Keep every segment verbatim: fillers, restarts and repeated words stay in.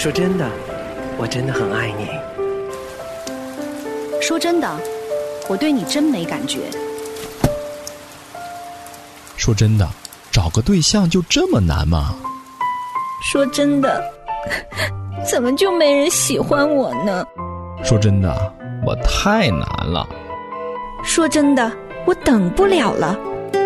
说真的，我真的很爱你。 说真的，我对你真没感觉。 说真的，找个对象就这么难吗？ 说真的，怎么就没人喜欢我呢？ 说真的，我太难了。 说真的，我等不了了。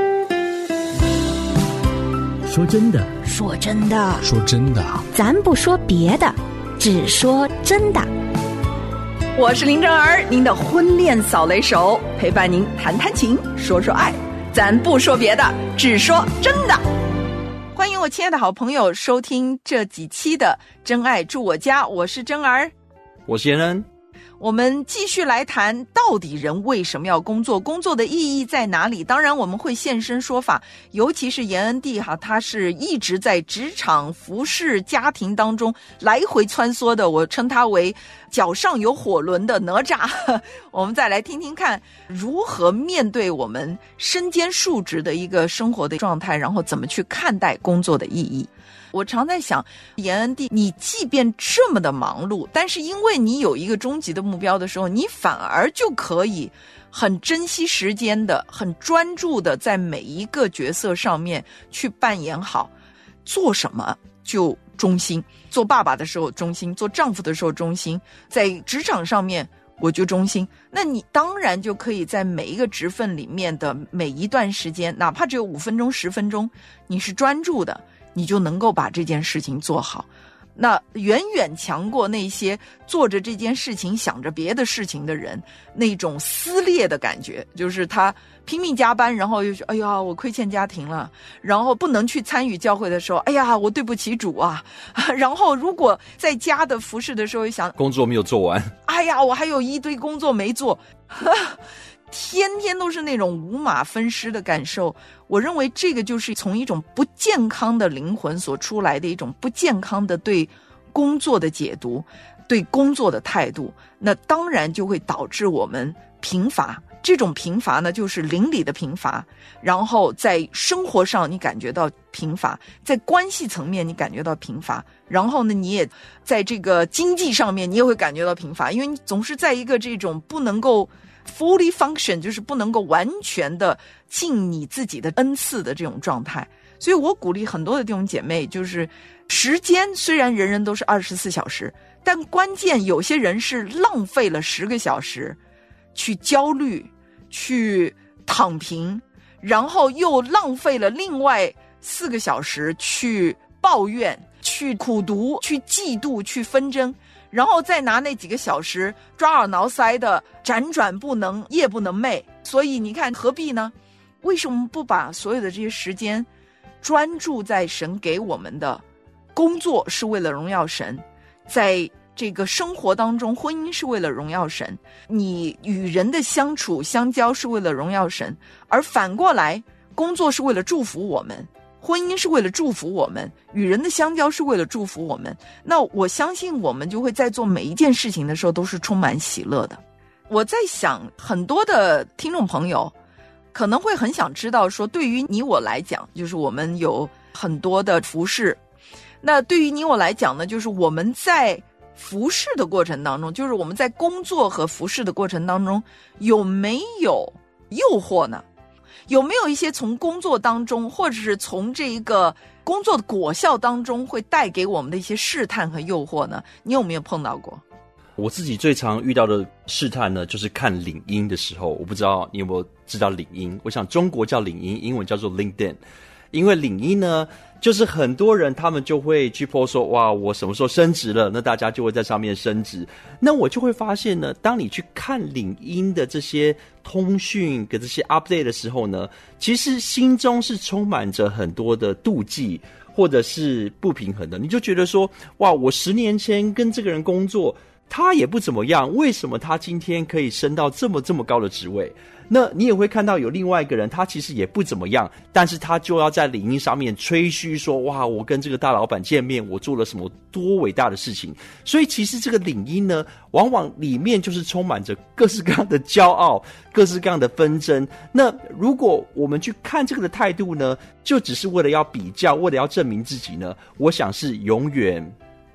说真的， 说真的， 说真的， 咱不说别的，只说真的。 我是林正儿，您的婚恋扫雷手，陪伴您谈谈情，说说爱，咱不说别的，只说真的。欢迎我亲爱的好朋友收听这几期的真爱住我家，我是真儿， 我是严恩。 我们继续来谈，到底人为什么要工作？工作的意义在哪里？当然我们会现身说法，尤其是严恩弟哈，他是一直在职场、服饰、家庭当中来回穿梭的，我称他为脚上有火轮的哪吒。我们再来听听看，如何面对我们身兼数职的一个生活的状态，然后怎么去看待工作的意义。我常在想，严恩弟，你即便这么的忙碌，但是因为你有一个终极的目标的时候，你反而就可以很珍惜时间的，很专注的在每一个角色上面去扮演好，做什么就忠心，做爸爸的时候忠心，做丈夫的时候忠心，在职场上面我就忠心。那你当然就可以在每一个职分里面的每一段时间，哪怕只有五分钟十分钟，你是专注的，你就能够把这件事情做好。那远远强过那些做着这件事情想着别的事情的人那种撕裂的感觉，就是他拼命加班，然后又说哎呀我亏欠家庭了，然后不能去参与教会的时候，哎呀我对不起主啊，然后如果在家的服侍的时候想工作没有做完， 哎呀我还有一堆工作没做，天天都是那种五马分尸的感受。我认为这个就是从一种不健康的灵魂所出来的一种不健康的对工作的解读，对工作的态度，那当然就会导致我们贫乏。这种贫乏呢，就是邻里的贫乏，然后在生活上你感觉到贫乏，在关系层面你感觉到贫乏，然后呢你也在这个经济上面你也会感觉到贫乏，因为你总是在一个这种不能够fully function， 就是不能够完全的尽你自己的恩赐的这种状态。所以我鼓励很多的弟兄姐妹，就是时间虽然人人都是二十四小时，但关键有些人是浪费了十个小时去焦虑，去躺平，然后又浪费了另外四个小时去抱怨，去苦读，去嫉妒，去纷争，然后再拿那几个小时抓耳挠腮的辗转不能，夜不能寐。所以你看何必呢？为什么不把所有的这些时间专注在神给我们的工作是为了荣耀神，在这个生活当中婚姻是为了荣耀神，你与人的相处相交是为了荣耀神，而反过来工作是为了祝福我们，婚姻是为了祝福我们，与人的相交是为了祝福我们，那我相信我们就会在做每一件事情的时候都是充满喜乐的。我在想很多的听众朋友可能会很想知道说，对于你我来讲，就是我们有很多的服侍，那对于你我来讲呢，就是我们在服侍的过程当中，就是我们在工作和服侍的过程当中有没有诱惑呢？有没有一些从工作当中，或者是从这一个工作的果效当中会带给我们的一些试探和诱惑呢？你有没有碰到过？ 我自己最常遇到的试探呢，就是看领英的时候。我不知道你有没有知道领英，我想中国叫领英，英文叫做 LinkedIn。 因为领英呢，就是很多人他们就会去 po 说，哇我什么时候升职了，那大家就会在上面升职。那我就会发现呢，当你去看领英的这些通讯跟这些 update 的时候呢，其实心中是充满着很多的妒忌或者是不平衡的。你就觉得说，哇我十年前跟这个人工作他也不怎么样，为什么他今天可以升到这么这么高的职位？那你也会看到有另外一个人，他其实也不怎么样，但是他就要在领英上面吹嘘说，哇我跟这个大老板见面，我做了什么多伟大的事情。所以其实这个领英呢，往往里面就是充满着各式各样的骄傲，各式各样的纷争。那如果我们去看这个的态度呢，就只是为了要比较，为了要证明自己呢，我想是永远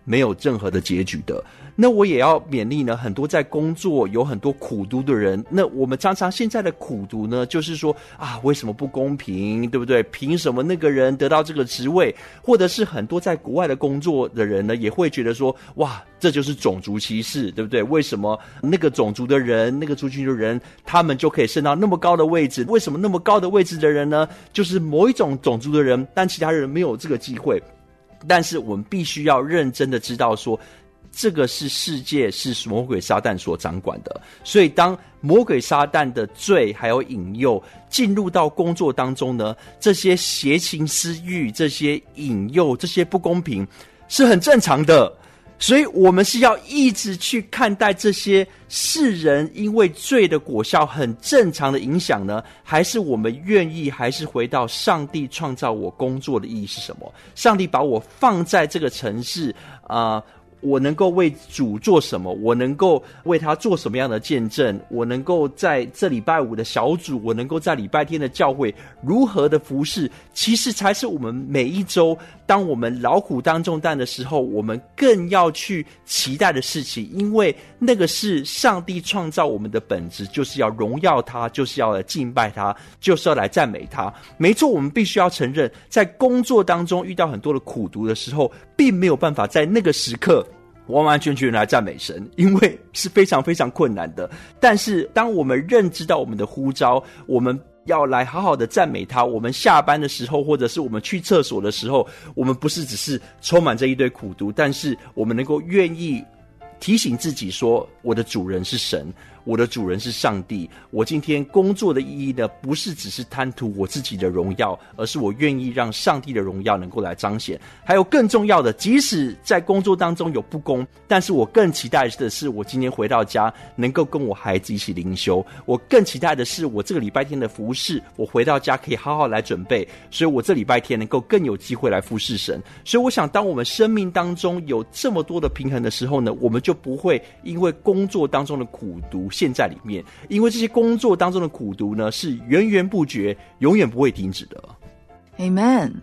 没有任何的结局的。那我也要勉励呢，很多在工作有很多苦读的人，那我们常常现在的苦读呢，就是说啊，为什么不公平，对不对？凭什么那个人得到这个职位？或者是很多在国外的工作的人呢，也会觉得说，哇，这就是种族歧视，对不对？为什么那个种族的人，那个族群的人，他们就可以升到那么高的位置？为什么那么高的位置的人呢，就是某一种种族的人，但其他人没有这个机会？但是我们必须要认真的知道说，这个是世界，是魔鬼撒旦所掌管的。所以当魔鬼撒旦的罪还有引诱进入到工作当中呢，这些邪情私欲，这些引诱，这些不公平是很正常的。所以我们是要一直去看待这些世人因为罪的果效很正常的影响呢，还是我们愿意还是回到上帝创造我工作的意义是什么？上帝把我放在这个城市啊、呃我能够为主做什么？我能够为他做什么样的见证？我能够在这礼拜五的小组，我能够在礼拜天的教会如何的服侍，其实才是我们每一周当我们劳苦担重担的时候，我们更要去期待的事情。因为那个是上帝创造我们的本质，就是要荣耀他，就是要来敬拜他，就是要来赞美他。没错，我们必须要承认，在工作当中遇到很多的苦毒的时候，并没有办法在那个时刻完完全全来赞美神，因为是非常非常困难的。但是当我们认知到我们的呼召，我们要来好好的赞美他，我们下班的时候，或者是我们去厕所的时候，我们不是只是充满着一堆苦毒，但是我们能够愿意提醒自己说，我的主人是神，我的主人是上帝。我今天工作的意义呢，不是只是贪图我自己的荣耀，而是我愿意让上帝的荣耀能够来彰显。还有更重要的，即使在工作当中有不公，但是我更期待的是，我今天回到家能够跟我孩子一起灵修。我更期待的是，我这个礼拜天的服事，我回到家可以好好来准备，所以我这礼拜天能够更有机会来服侍神。所以我想，当我们生命当中有这么多的平衡的时候呢，我们就不会因为工作当中的苦毒陷在里面，因为这些工作当中的苦毒呢，是源源不绝，永远不会停止的。 Amen。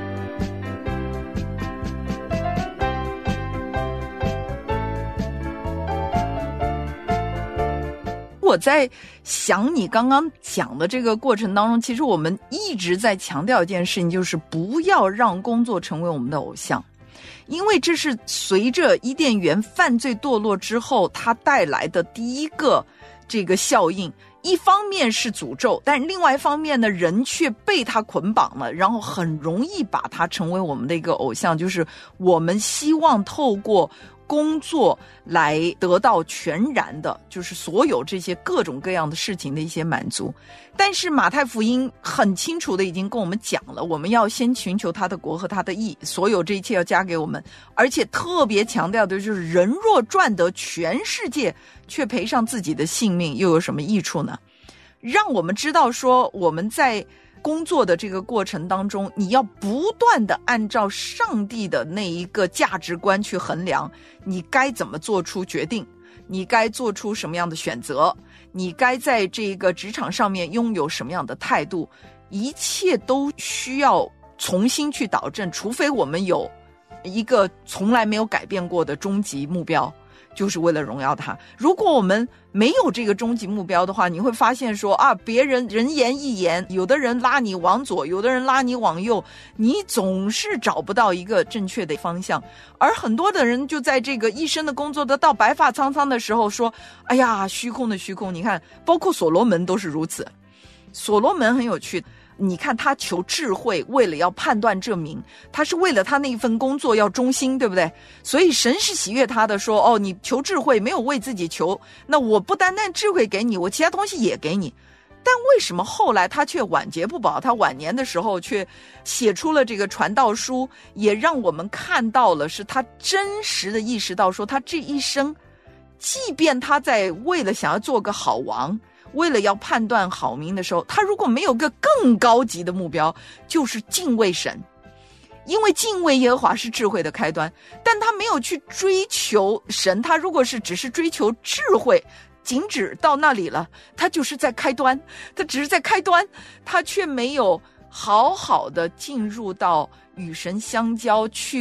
我在想你刚刚讲的这个过程当中，其实我们一直在强调一件事情，就是不要让工作成为我们的偶像。因为这是随着伊甸园犯罪堕落之后它带来的第一个这个效应。一方面是诅咒，但另外一方面呢，人却被他捆绑了，然后很容易把它成为我们的一个偶像，就是我们希望透过工作来得到全然的，就是所有这些各种各样的事情的一些满足。但是马太福音很清楚的已经跟我们讲了，我们要先寻求他的国和他的义，所有这一切要加给我们。而且特别强调的就是，人若赚得全世界，却赔上自己的性命，又有什么益处呢？让我们知道说，我们在工作的这个过程当中，你要不断的按照上帝的那一个价值观去衡量，你该怎么做出决定，你该做出什么样的选择，你该在这个职场上面拥有什么样的态度，一切都需要重新去导正，除非我们有一个从来没有改变过的终极目标，就是为了荣耀他。如果我们没有这个终极目标的话，你会发现说啊，别人人言亦言，有的人拉你往左，有的人拉你往右，你总是找不到一个正确的方向。而很多的人就在这个一生的工作的到白发苍苍的时候说，哎呀，虚空的虚空。你看，包括所罗门都是如此。所罗门很有趣，你看他求智慧，为了要判断证明，他是为了他那一份工作要忠心，对不对？所以神是喜悦他的，说哦，你求智慧，没有为自己求，那我不单单智慧给你，我其他东西也给你。但为什么后来他却晚节不保？他晚年的时候却写出了这个传道书，也让我们看到了是他真实的意识到说，他这一生即便他在为了想要做个好王，为了要判断好民的时候，他如果没有个更高级的目标，就是敬畏神。因为敬畏耶和华是智慧的开端，但他没有去追求神，他如果是只是追求智慧，仅止到那里了，他就是在开端，他只是在开端，他却没有好好的进入到与神相交，去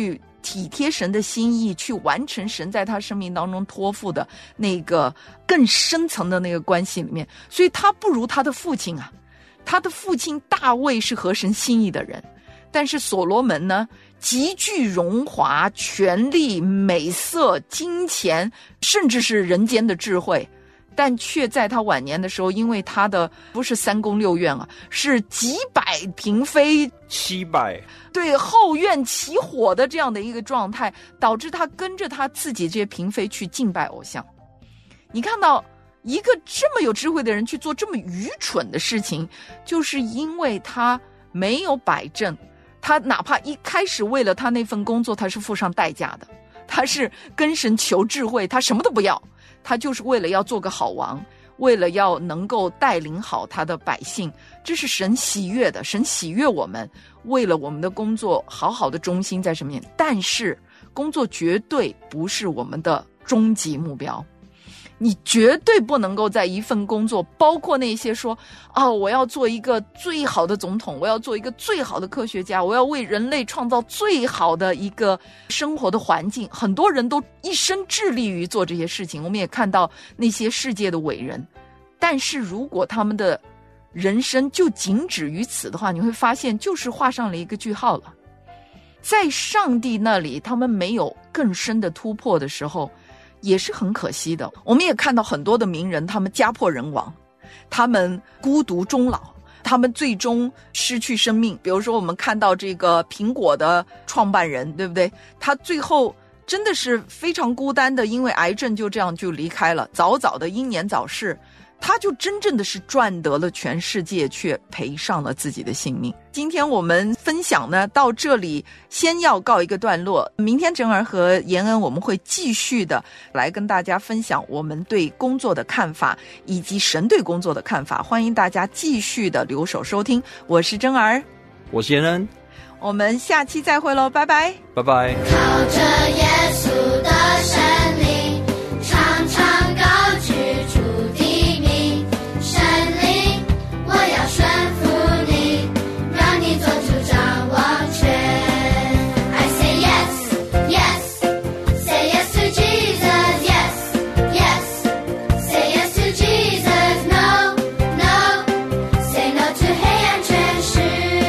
体贴神的心意，去完成神在他生命当中托付的那个更深层的那个关系里面。所以他不如他的父亲啊，他的父亲大卫是合神心意的人，但是所罗门呢，极具荣华、权力、美色、金钱，甚至是人间的智慧，但却在他晚年的时候，因为他的不是三宫六院啊，是几百嫔妃， 七百， 对，后院起火的这样的一个状态，导致他跟着他自己这些嫔妃去敬拜偶像。你看到一个这么有智慧的人去做这么愚蠢的事情，就是因为他没有摆正，他哪怕一开始为了他那份工作他是付上代价的，他是跟神求智慧，他什么都不要，他就是为了要做个好王，为了要能够带领好他的百姓，这是神喜悦的，神喜悦我们为了我们的工作好好的忠心在上面。但是工作绝对不是我们的终极目标，你绝对不能够在一份工作，包括那些说哦，我要做一个最好的总统，我要做一个最好的科学家，我要为人类创造最好的一个生活的环境，很多人都一生致力于做这些事情。我们也看到那些世界的伟人，但是如果他们的人生就仅止于此的话，你会发现就是画上了一个句号了。在上帝那里他们没有更深的突破的时候，也是很可惜的。我们也看到很多的名人，他们家破人亡，他们孤独终老，他们最终失去生命。比如说我们看到这个苹果的创办人，对不对？他最后真的是非常孤单的，因为癌症就这样就离开了，早早的英年早逝。他就真正的是赚得了全世界，却赔上了自己的性命。今天我们分享呢到这里先要告一个段落，明天正儿和延恩我们会继续的来跟大家分享我们对工作的看法，以及神对工作的看法。欢迎大家继续的留守收听，我是真儿， 我是延恩， 我们下期再会喽，拜拜， 拜拜。 靠着耶稣的神灵，常常高举主的名，神灵，我要顺服你，让你做主掌王权。I say yes, yes, say yes to Jesus, yes, yes, say yes to Jesus, no, no, say no to 黑暗权势。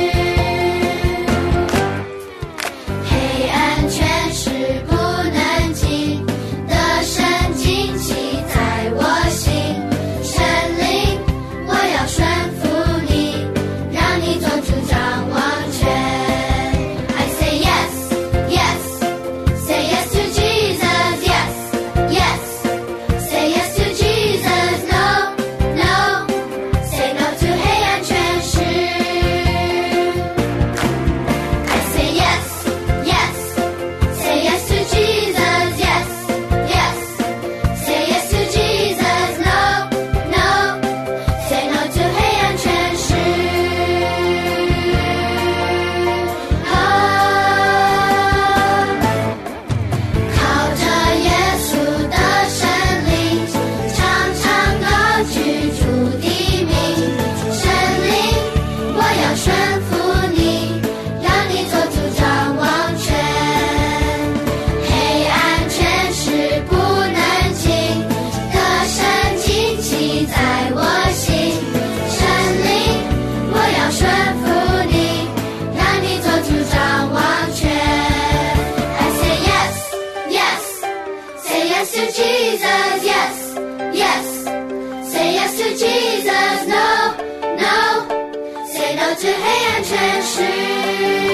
黑暗权势不能进的神经气在我心，神灵，我要顺服你，让你做主掌王权。I say yes, yes, say yes to Jesus, yes, yes, say yes to Jesus, no, no, say no to 黑暗权势。I say yes, yes, say yes to Jesus, yes, yes, say yes to Jesus, no, no, say no to 黑暗权势。哦，靠着耶稣的神灵，常常高举主的名，神灵，我要顺服你，让你做主掌王权。黑暗权势不能进的神经气在我心，神灵，我要顺服你，让你做主掌王权。I say yes, yes, say yes to Jesus, yes, yes, say yes to Jesus, no, no, say no to 黑暗权势。